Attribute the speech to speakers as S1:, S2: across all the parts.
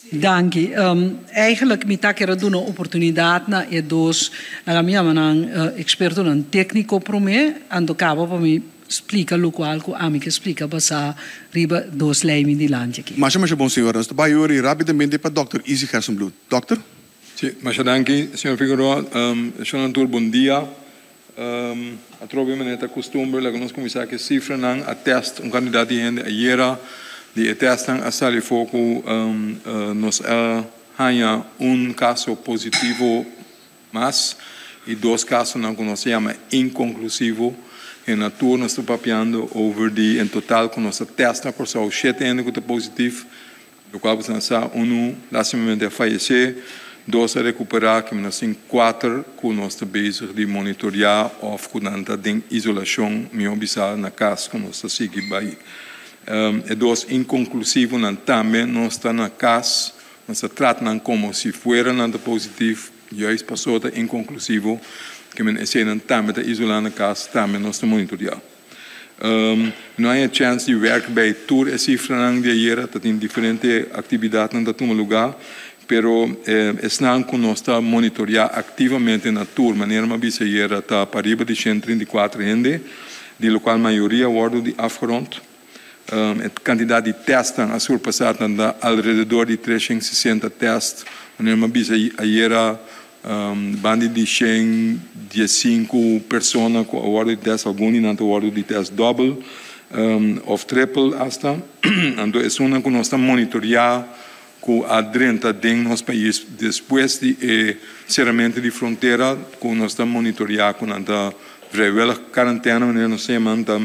S1: Dank je. Eigenlijk mi ta quero dar uma oportunidade na e dos na minha manan experto nan técnico pro me ando cabo para me explica lo qual co ami que explica basa riba dos leimi di lande aqui.
S2: Mas bom senhor, nós vai ori rapidamente para Dr. Easy Gersenbloed. Doctor?
S3: Sì, danke, signor Figueroa. Senhor, bom dia. A trobe maneta costumbre, la conosco mi sa che cifra nan a test un candidato di gente ieri di testan a sali foco nos hanya un caso positivo mas e dois casos não conhecemos inconclusivo e na tour nós estamos papiando over di em total com nossa testa por só 7 ainda que positivo do qual você sabe lastimamente falecer dois a recuperar que nós temos 4 que nós estamos bezig de monitorear ou com nanta de isolação meu bisa na casa que nós estamos seguindo by e dois inconclusivo também nós estamos na casa nós tratamos como se fuera nanta positivo juist passou a inconclusivo que men escena também está isolando a casa também nós estamos monitorear não há chance de work by tour e cifra de ayer tem diferente atividade nanda toma lugar pero estão com nós está monitorear ativamente na tour maneira uma vez ayer está para riba de 134 gente de local maioria guardo de afgerond a quantidade de testes a surpassar alrededor de 360 testes maneira uma vez ayer bandi de 115 pessoas com o de teste algum e não o de teste double ou triple hasta então é uma que nós estamos monitorear com a 30 de nos países depois de cerramento de fronteira que nós estamos monitorear com a vrijwillig quarantaine wanneer nós temos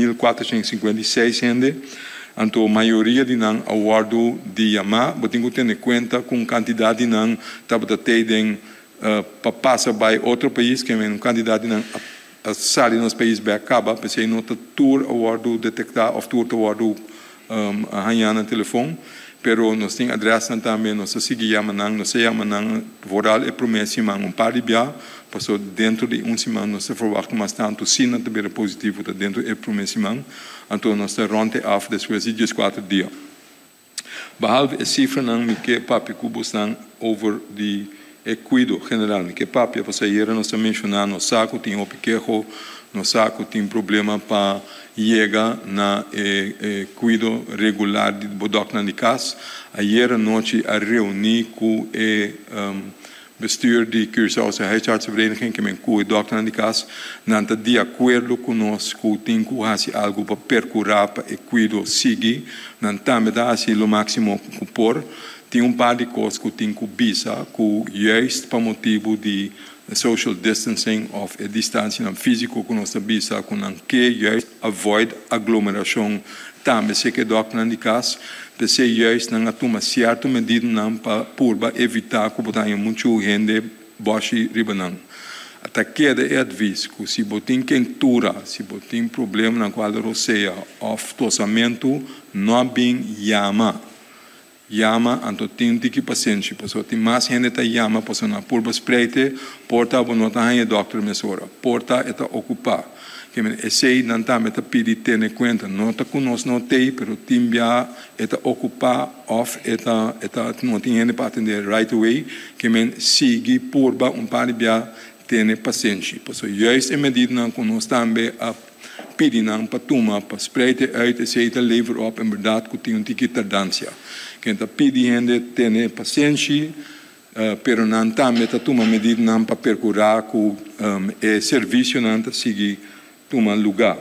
S3: 1456 gente então a maioria de nós aguardo de Yama mas tenho que ter em conta com quantidade de nós estava tendo para passar para outro país que é um candidato a sair nos países bem acaba porque não está tour aguardo detectar ou tour aguardo a ganhar no telefone pero nós temos adressa também nós seguimos nós chamamos voral e promessa par de dia passou dentro de semana nós verwachten mas tanto se não tiver positivo dentro de promessa então nós ronde af depois de 4 dias behalve a cifra não que papi cubos não over de cuido general que papi você ayer nós mencionamos no saco tem o pequeno no saco tem problema para chegar na cuido regular de bodocna de casa ayer noite a reunir com bestuur de Curaçao se huisartsenvereniging que me cuida doctor de casa nanta de acordo conosco tem que fazer algo para percurar para cuido seguir nanta me dá assim o máximo que por tem par de coisas que tem que bisa que juist para motivo de social distancing of a distância físico que nós bisa com que juist avoid aglomeração também se que doctor de casa se juist não toma certa medida não para evitar que botar muito gente baixo ribanão até que é adviso que se botem quentura se botem problema na qual roceia of tossamento não bem llama anto tem que paciente pessoa tem mais gente tá llama pessoa na purba spreite porta bonota hanya doctor mesora porta eta ocupar que esse não tá meta pedir ter em conta não tá conosco não tem pero timbia eta ocupar off eta não tem gente para atender right away que sigue purba par de dia ter paciente pessoa juist em medida não conosco também a pedir não para tomar para spreite uit esse eta lever op em verdade que tem que tardância que está pedindo ter paciente, pero não está metendo medida não para percurar que o serviço não está seguir toma lugar.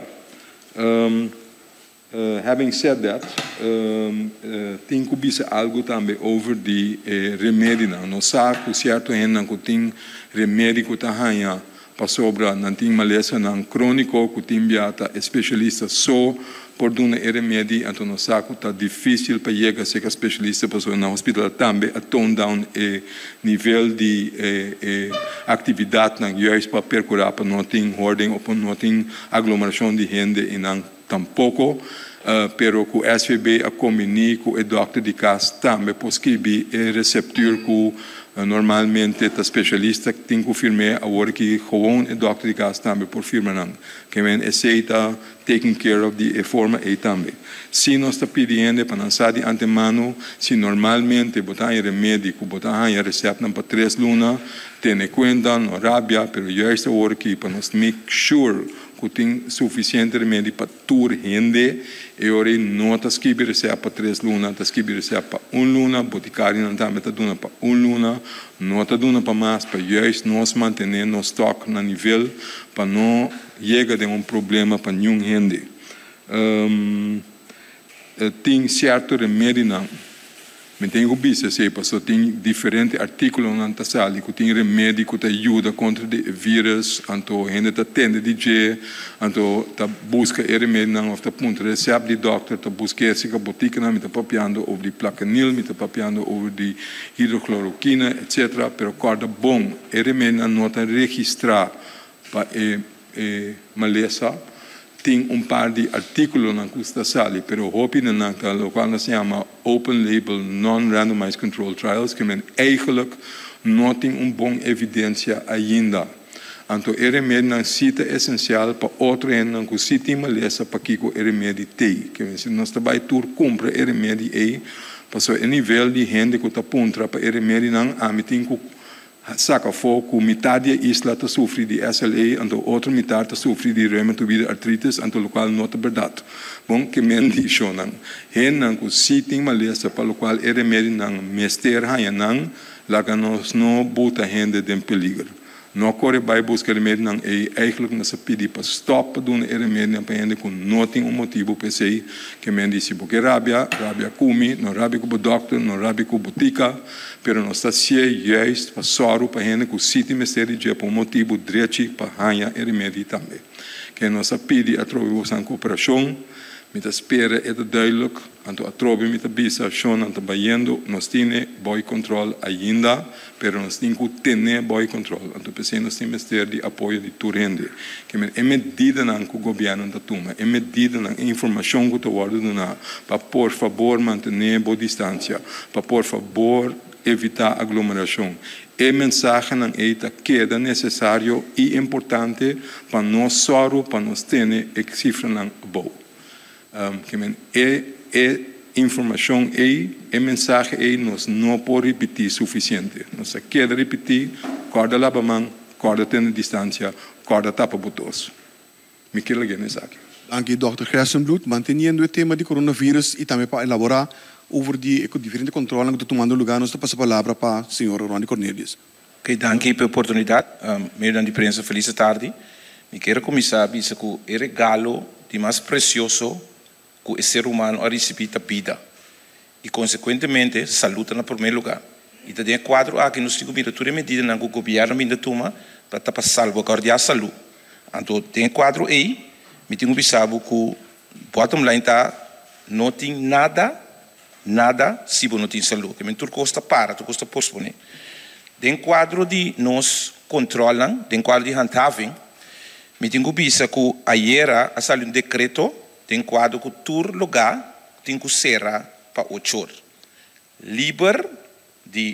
S3: Having said that, tem que bisa algo também over de remédio não sabe certo ainda que tem remédio que está ganhando para sobra não tem maleza não crônico que tem biata especialista só por duna remédio então não sabe está difícil para chegar a ser especialista para no hospital também a tone down nível de atividade não juist para percurar para não ter ordem ou para não ter aglomeração de gente e não tampouco pero com SVB a combini com o doctor de casa também por escrever o receptor com normalmente o especialista que tem que firmar agora que gewoon o doctor de casa também por firmar não que men aceita taking care of de forma e também se nós está pedindo para lançar de antemano se normalmente botar em remédio botar em receita para 3 lunas tem conta no rabia pero já está agora que para nós make sure que tem suficiente remédio para toda gente e ora não está escrevendo receita para 3 lunas está escrevendo receita para 1 luna boticário não está dando para 1 luna não está dando para mais para justo nós manter no estoque no nível para não chegar a problema para nenhum gente tem certo remédio não mas tem que ver se pastor tem diferentes artículos na sala que tem remédio que ajuda contra o vírus então a gente está tendo de jeito então está busca remédio não está ponto recebe de doctor está busca essa botica não está papiando over de plaquenil está papiando over de hidrocloroquina etc pero corda bom remédio não está registrar para maleza tem par de artículos na custa sali, pero hopi na nata, lo qual se chama Open Label Non-Randomized Control Trials, que eigenlijk não tem bom evidência ainda. Então, o remédio não cita essencial para outro ano, que se tem maleza para que o remédio tem. Que se nós trabalhamos tur compra o remédio aí, para o nível de gente que está pontra para o remédio não, a mim tem que saca fogo, metade da isla está sofrendo de SLA, então outra metade está sofrendo de reumatoide artritis, então o qual não é verdade. Bom, que me diz não. Não que se tem maleza para o qual é remédio não, mester não, lá que nós não bota gente em perigo. Não corre vai buscar remédio não, é eigenlijk não se pede para stop para dar remédio para gente que não tem motivo para ser, que me diz porque rabia come, não rabia com o doctor, não rabia com a botica, pero não está justo para soro para gente que se tem mistério de por motivo direito para ganhar remédio também. Que nós pede através da cooperação, met espera é duidelijk, então através met bisa schon anta bayendo, nós temos boy control ainda, pero nós temos que ter boy control, então pensei nós temos ter de apoio de turende, que é medida não que o governo está tomando, é medida não informação que está guardando para por favor manter boa distância, para por favor evitar aglomeração. É mensagem não é que é necessário e importante para nós só para nós ter a cifra não boa. É informação aí, é mensagem aí, nós não podemos repetir suficiente. Nós queremos repetir, corda lá para mão, corda tendo distância, corda tapa botos. Me quero ligar nessa aqui.
S2: Dank u, Dr. Gressenbloed. Manteniendo o tema de coronavírus e também para elaborar over die diferente controles que estão tomando lugar, nós passamos a palavra para o senhor Ronnie Cornelius.
S4: Ok, danke pela oportunidade. Meio da imprensa, feliz tarde. Me quero começar a dizer que o regalo de mais precioso que o ser humano a receber a vida e, consequentemente, saúde no primeiro lugar. E tem quadro aqui nos cinco miratura medida na que o governo ainda toma para salvaguardar a saúde. Então, tem quadro aí, me tenho pensado que o bottom line está não tem nada se não tem saúde. Que tudo custa para, tudo custa postponer. Tem quadro de nós controlam, tem quadro de handhaving, me tenho pensado que ayer a sair um decreto tem quadro que todo lugar tem que ser para 8 horas. Livre de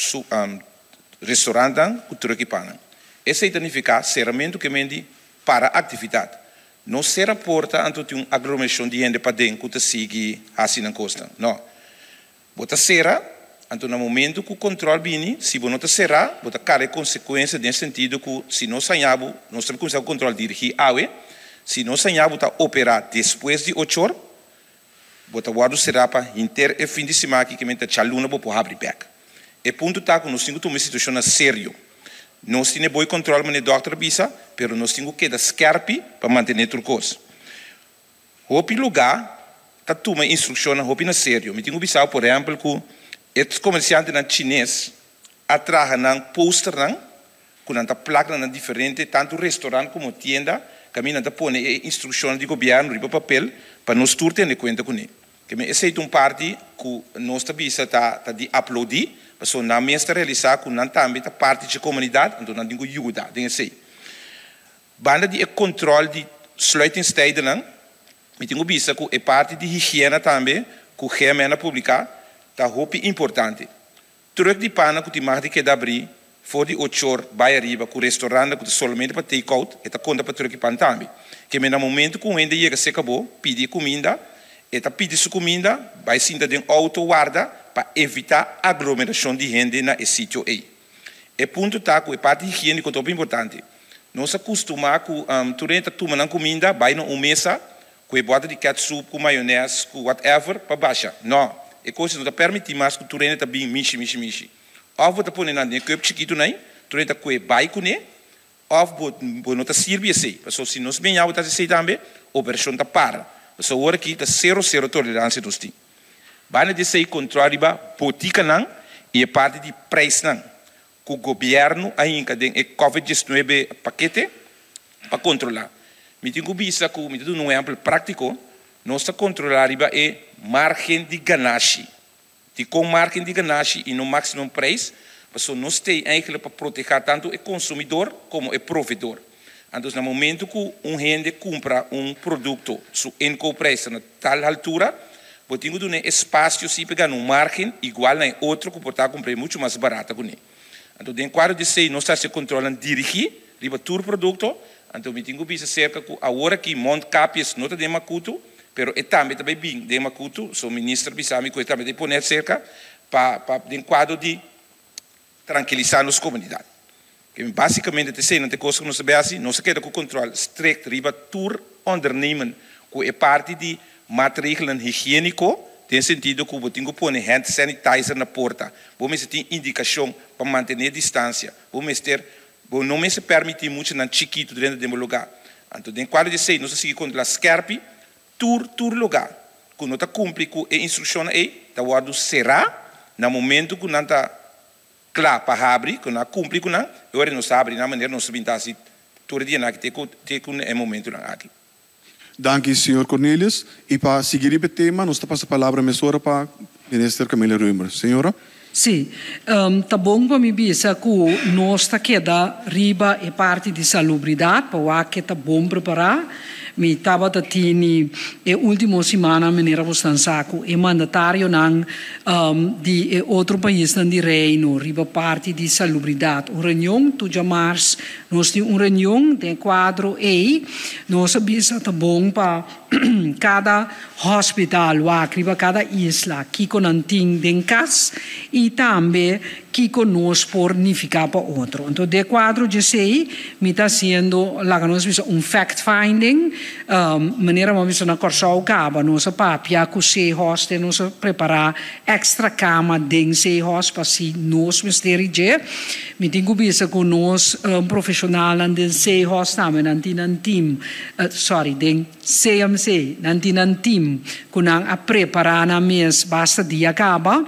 S4: restaurante que troque para. Esse significa serramento que mende para atividade. Não será porta anto tem uma aglomeração de gente para dentro que sigue assim na costa. Não. Bota será anto no momento que o controle vem, se você não será, bota cara consequência nesse sentido que se não saímos, nós temos que começar o controle dirigir água. Se nós saímos a operar depois de 8 horas, bota guardo será para inter e fim de semana que menta chaluna para abrir back. E ponto tá que nós temos uma situação séria. Nós temos bom controle mas o doutor bisa, pero nós temos que dar scarpe para manter tudo coisa. Hopi lugar tá toma instrução hopi na sério. Me tenho bisa por exemplo que esses comerciantes na chinês atraem na poster na com na placa na diferente tanto restaurante como tienda. Caminho da põe instrução de governo riba papel para nós todos terem conta com ele. Que me esse é parte que nós também está de upload, para o na mestra realizar com não também a parte de comunidade, então não tem ajuda, tem esse. Banda de controle de sluitingstijden, Me tenho visto que é parte de higiene também, que o GMN publicar, tá roupa importante. Terug de pana que te mag de que abrir, voor die 8 uur bij arriba, com o restaurante que somente para take out, eta conta para terug de pan também. Que me no momento que o ende chega se acabou, pedir comida, eta pedir sua comida, vai sinta de auto guarda para evitar aglomeração de gente na sítio aí. É ponto tá que é parte higiênica que é importante. Nós acostumamos com durante tomando comida, vai na mesa, com a bota de ketchup, com maionese, com whatever, para baixar. Não, é coisa que não permite mais que durante tá bem mishi. Ou você põe na cup chiquito nem, durante com a vai com ele, ou você não tá serve assim. Porque se nós bem algo tá assim também, a operação tá para. Porque agora aqui tá 0 tolerância dos tim. Vai dizer controle ba botica não e a parte de preço não. Que o governo ainda tem o COVID-19 paquete para controlar. Me tenho visto que me tenho um exemplo prático, nós controlar é margem de ganância. De com margem de ganância e no máximo preço, porque nós temos eigenlijk para proteger tanto o consumidor como o provedor. Então, no momento que gente compra produto, su enco preço na tal altura, eu tenho que dar espaço se pegar uma margem igual a outro que pode comprar muito mais barato com ele. Então, dentro do quadro de sei, nós estamos controlando dirigir, riba todo produto. Então, eu tenho que ver cerca que agora que monte capias não tem macuto, pero é também bem de macuto, o ministro Bissami que também de poner cerca para dentro do quadro de tranquilizar as comunidades. Que basicamente te sei, não tem coisa que nós sabemos assim, nós queremos que o controle strict riba todo ondernemen, que é parte de maatregelen higiênico, tem sentido que eu tenho que pôr hand sanitizer na porta, vamos ter indicação para manter a distância, vamos ter, não me se permite muito na chiquito dentro do lugar. Então, dentro quadro de sei, nós seguimos com a scarpe, tur lugar, que não está cumpre com a instrução aí, tá guardo será, no momento que não está claro para abrir, que não cumpre com não, agora não sabe na maneira não se pintar assim, todo dia não que tem um momento não aqui.
S2: Danke, senhor Cornelius. E para seguir o tema, nós passamos a palavra para a ministra Camila Ruimer. Senhora?
S1: Sim, tá bom para mim pensar que nós está queda riba e parte de salubridade, para que tá bom preparar. Me estava da tini e última semana menera vostansaku e mandatário nan de outro país nan di reino riba parte di salubridade un reunião tu jamars nós tem reunião de quadro e nós bisa tá bom para cada hospital wa riba cada isla que conanting den cas e também que conosco por nificar para outro. Então, de quadro de sei, me está sendo lá que nós vimos fact finding, maneira como vimos na Corsau Caba, nossa papia com sei host, nós preparar extra cama de sei host para si nós mistério de, me tenho visto com nós profissional de sei host também nantinan team, sorry, de CMC nantinan team, com a preparar na mês basta dia acaba.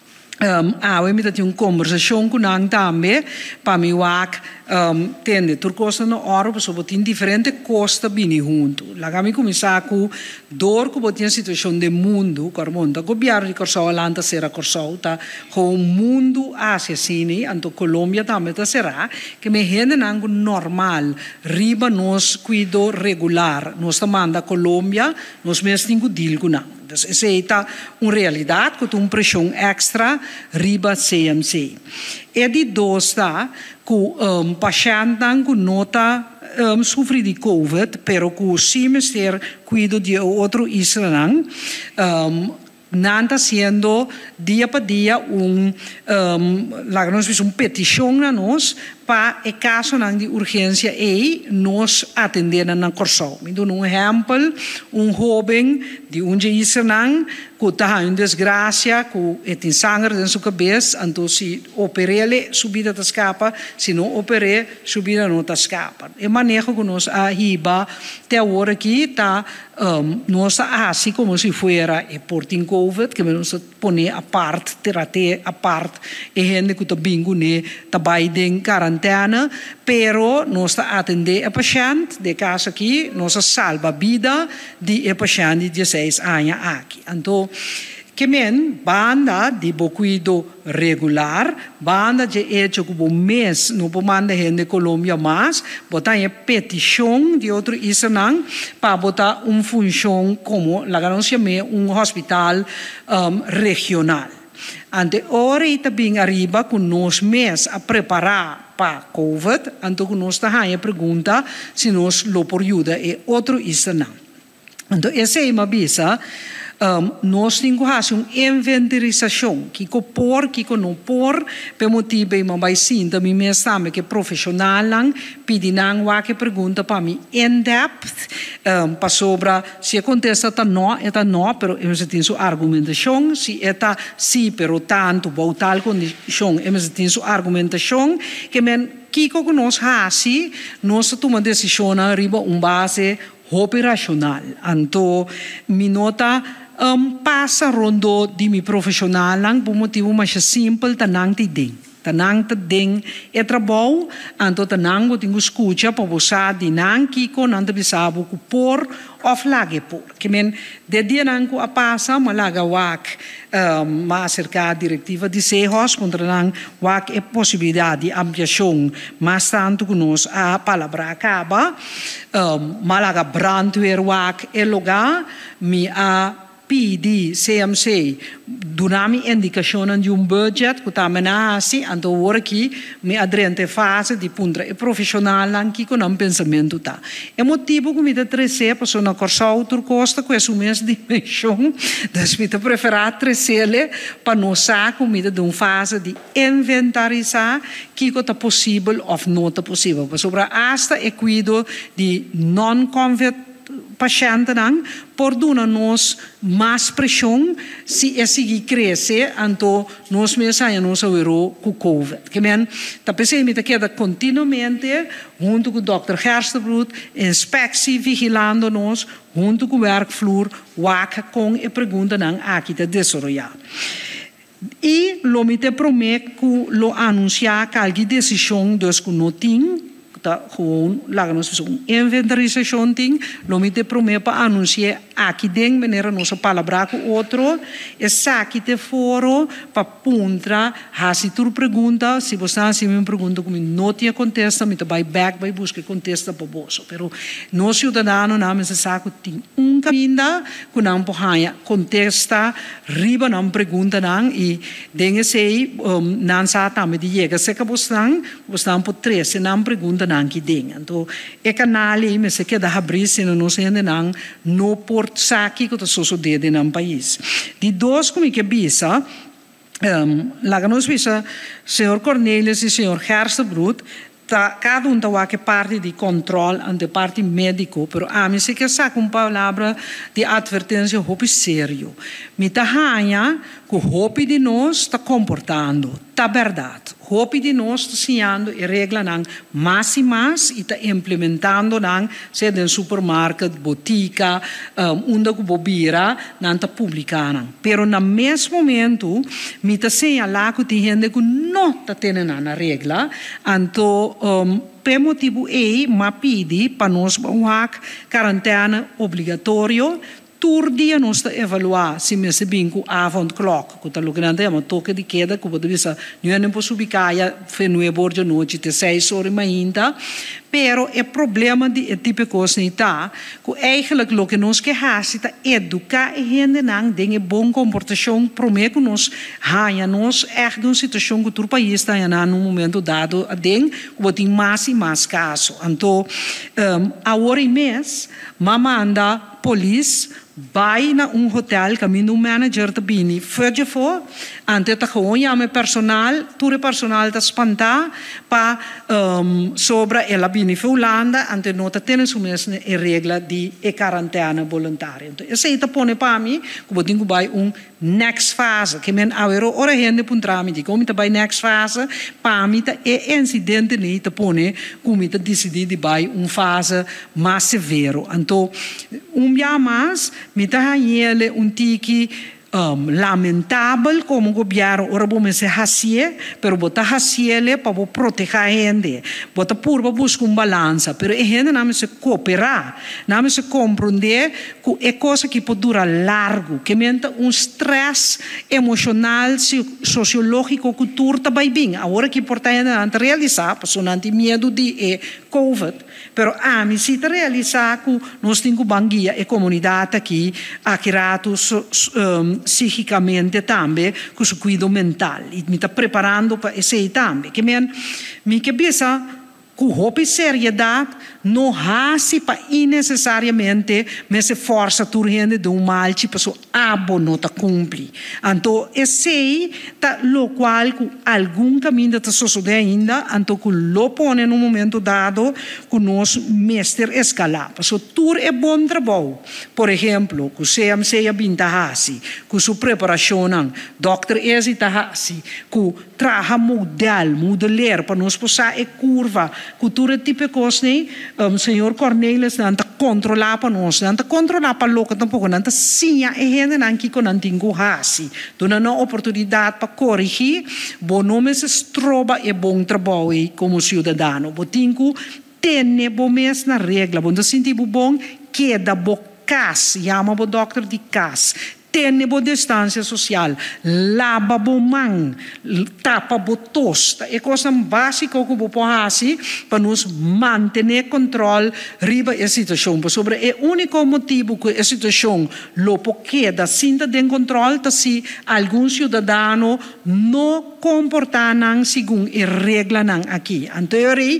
S1: Eu me tive uma conversação com ele também, para me entender, por causa da hora, porque tem diferentes costas bem junto. Lá que me começar com dor que tem a situação do mundo, que o governo de Corsau Alanta será Corsau, tá? O mundo assim, então Colômbia também será, que me rende algo normal, riba nos cuido regular, nós manda Colômbia, nós mesmo temos que deal com ele. Essa é uma realidade, com uma pressão extra riba CMC. E de dois, que o paciente que nota sofre de COVID, pero que o semestre cuida de outro isla, não está sendo dia para dia uma petição a nós para o caso de urgência e nós atender na Corsau. Me dou um exemplo, jovem de isla que está em desgraça, que tem sangue na sua cabeça, então se operele, subida da escapa, se não opere, subida não da escapa. É maneira que nós arriba até agora aqui está nós assim como se fuera por tem COVID, que nós põe a parte, terapia a parte, e gente que está bingo né, está em quarentena, pero nós está atender a paciente, de caso aqui, nós salva a vida de paciente de 16 anos aqui. Então, que men banda de cuido regular, banda de hecho que o mês não pode mandar gente Colômbia mais, botar em petição de outro isanang para botar função como lá não se chama hospital regional. Ante ora e também arriba com nós mês a preparar para COVID, então nós está a pergunta se nós lo por ajuda é outro isanang. Então essa é uma visa. Nós temos que fazer uma inventarização, que por, que não por, por motivo de uma sim, também me sabe que profissional lang, pedinang wa que pergunta para mim in depth, para sobre se acontece tá não, pero eles têm sua argumentação, se está sim, pero tanto, ou tal condição, eles têm sua argumentação, que men kiko que nós fazemos, nós tomamos decisão na riba base operacional. Então, me nota passa rondo de mi profissional lang por motivo mais simples tanang ti ding. Tanang ta ding é trabalho, então tanang mo tingo escuta para você de nang kiko nang ta bisabo ku por of lage por. Que men de dia nang ko apasa malaga wak acerca diretiva de sehos contra nang wak é possibilidade de ampliação mas tanto que nós a palavra acaba malaga brandweer wak é lugar mi a PD, CMC, dunami indicação de budget que também assim, então agora aqui me adrente fase de punta e profissional aqui com um pensamento tá. É motivo que me dá trazer para na corsa outro costa com essa mesma dimensão, das me dá preferar trazer para nós saco me dá uma fase de inventarizar que é possível ou não é possível. Sobre hasta e cuido de non-convert paciente não por dar nos mais pressão se esse cresce então nós mesmos nós ouvimos com COVID que men tá pensei me queda continuamente junto com o Dr. Herstebrut inspectie vigilando nós junto com o workfloor waka com e pergunta não aqui tá desenvolver e lo me te promete que lo anunciar qualquer decisão dos que não tem gewoon lagen ons een inventarização ting lo me te promete para anunciar aqui dentro maneira nossa palavra com outro essa aqui te foro para puntra se tu pergunta se você assim me pergunta como não tinha contesta me te vai back vai buscar contesta para bolso pero nós cidadano na me saco tem caminho que não porraia contesta riba não pergunta não e dengue sei não sabe também de chega se que você por três não pergunta não que ding então é canal e me se queda abrir se não se ainda não por saque que está sucedendo no país de dois como que bisa lá nos bisa senhor Cornelius e senhor Herstebrut cada um tem que parte de controle e de parte médico, pero a mim se que saca uma palavra de advertência hope sério. Me tá hanha que o hope de nós está comportando, tá verdade. Hope de nós está ensinando e regra não mais e mais e está implementando não seja em supermercado, botica, onde que bobira não está publicando. Pero no mesmo momento me está señalar que tem gente que não está tendo na regra, então per motivo ma pedi para nós uma quarentena obrigatório. Tur dia nós está evaluar se me se bem com avond clock, que está logrando uma toque de queda, que pode ver não é nem posso ubicar foi no bordo noite de 6 horas ainda, pero é problema de tipo coisa tá, que eigenlijk lo que nós que faz é educar e gente não tem bom comportação, promete que nós hanha nós é de uma situação que o país está num momento dado a den, que tem mais e mais casos, então a hora e mês, manda polícia vai na hotel caminho manager da bini fede for ante ta gewoon chama personal ture personal da espantar para sobre ela bini Holanda ante nota tenen mesma e regra de quarentena voluntária então essa ita pone para mim que tenho vai next fase que men awero ora gente puntrami di como vai next fase para mim é incidente nem ta pone como ta decidir de vai fase mais severo então dia mais me tá ele tiki lamentável como o governo ora vamos se hacie, pero bota haciele para proteger a gente, bota purba busca balança, pero a gente não se cooperar, não se compreender que é coisa que pode durar largo, que menta stress emocional, sociológico, cultura também bem, agora que importante é realizar, porque não tem medo de COVID, pero a mim se realizar que nós temos banguia e comunidade aqui, aqui psicicamente também, com o cuidado mental. E me está preparando para esse também. Que me que pensa, com roupa e seriedade, não hace para innecessariamente, mas se força turrende de mal, tipo, so abo não está cumpre. Então, esse tá lo qual, com algum caminho está sucedendo ainda, então, que lo põe num momento dado, que nós mestre escalar. So, tur é bom trabalho. Por exemplo, que CMC é bem tahasi, que sua preparação, Dr. Ezi tahasi, que traga modelar para nós passar a curva, que tur é tipo de coisa, senhor Cornelis não está controlar para nós, não está controlar para louco tampouco, não está sim a gente não que não tem gohasi, dona uma oportunidade para corrigir, bom nome se troba é bom trabalho como cidadão, bom tingo ter bom mês na regra, bom sentir bom queda bom cas, chama o doctor de cas. Tem boa distância social, lava bom mão, tapa bom tosta. É coisa básica que vou fazer para nos manter controle riba a situação. Sobre é o único motivo que a situação lo queda sem ter controle, é se algum cidadão não comporta segundo a regra aqui. Então,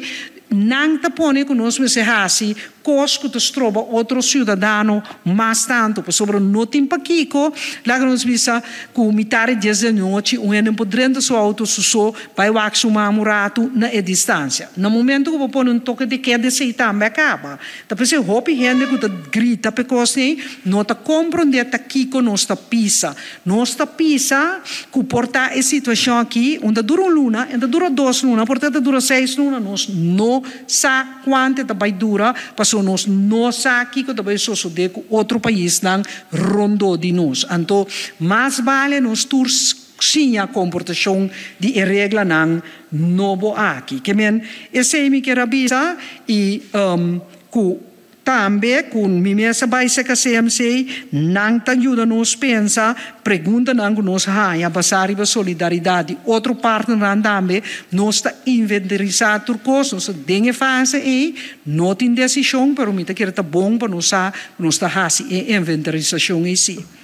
S1: não te põe que nós se assim, coisa que te troba outro cidadão mais tanto, sobre não tem para Kiko, lá que nós visa que o mitare 10 da noite, um ano podendo sua auto susso, vai wax uma murato na distância. No momento que eu põe toque de queda, se também acaba. Então, se roupa gente que grita, porque não te compreende que Kiko não está pisa. Não está pisa, que porta a situação aqui, onde dura luna, onde dura 2 lunas, portanto dura 6 lunas, nós não sabemos quanto vai durar, nós não sabemos que também sucede com outro país não rondou de nós. Então, mais vale nós sim a comportação de regra não novo aqui. Que esse é me que rabisa e também com minha baixa que CMC não te ajuda nos pensa pergunta não que nós há basar a solidariedade outro parte não também nós está inventarizar tudo coisa nós dengue fase e não tem decisão pero me tá querer tá bom para nós está a inventarização em si.